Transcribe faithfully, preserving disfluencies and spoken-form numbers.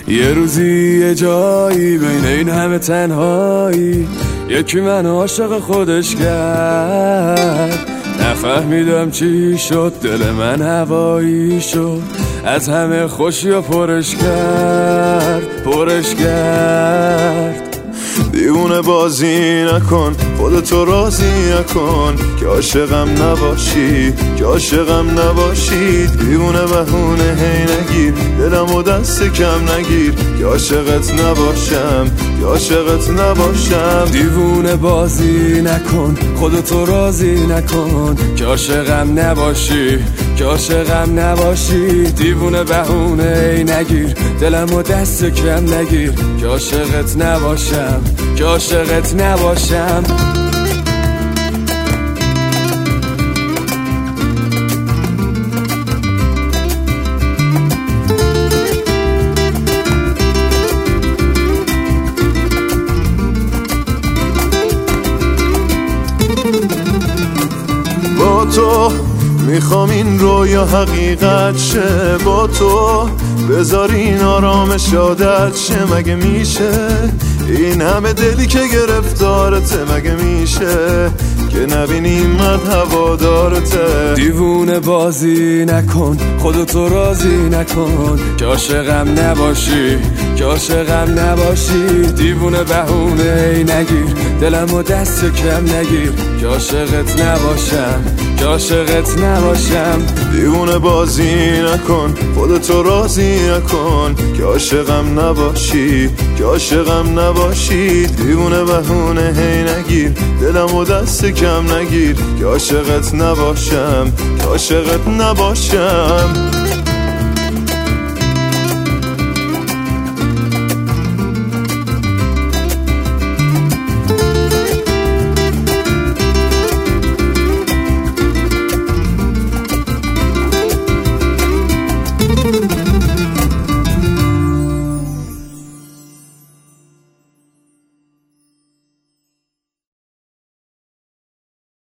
یه روزی یه جایی بین این همه تنهایی یکی من عاشق خودش کرد. نفهمیدم چی شد، دل من هوایی شد، از همه خوشی و پرش کرد پرش کرد. دیوونه بازی نکن، خودتو راضی نکن که عاشقم نباشی که عاشقم نباشی. دیوونه بهونه هی نگیر، دلمو دست کم نگیر که عاشقت نباشم که عاشقت نباشم. دیوونه بازی نکن، خودتو راضی نکن که عاشقم نباشی که عاشقم نباشی. دیوونه بهونه هی نگیر، دلمو دست کم نگیر که عاشقت نباشم که عاشقت نباشم. با تو میخوام این رویا حقیقت شه، با تو بذار این آرامش عادت شه. مگه میشه این همه دلی که گرفتارته، مگه میشه که نبینیم من هوادارته. دیوونه بازی نکن، خودتو راضی نکن که عاشقم نباشی که عاشقم نباشی. دیوونه بهونه ای نگیر، دلمو دست کم نگیر که عاشقت نباشم که عاشقت نباشم. دیوونه بازی نکن، خودتو راضی نکن که عاشقم نباشی که عاشقم نباشی. دیوونه بهونه هی نگیر، دلمو دست کم نگیر که عاشقت نباشم که عاشقت نباشم.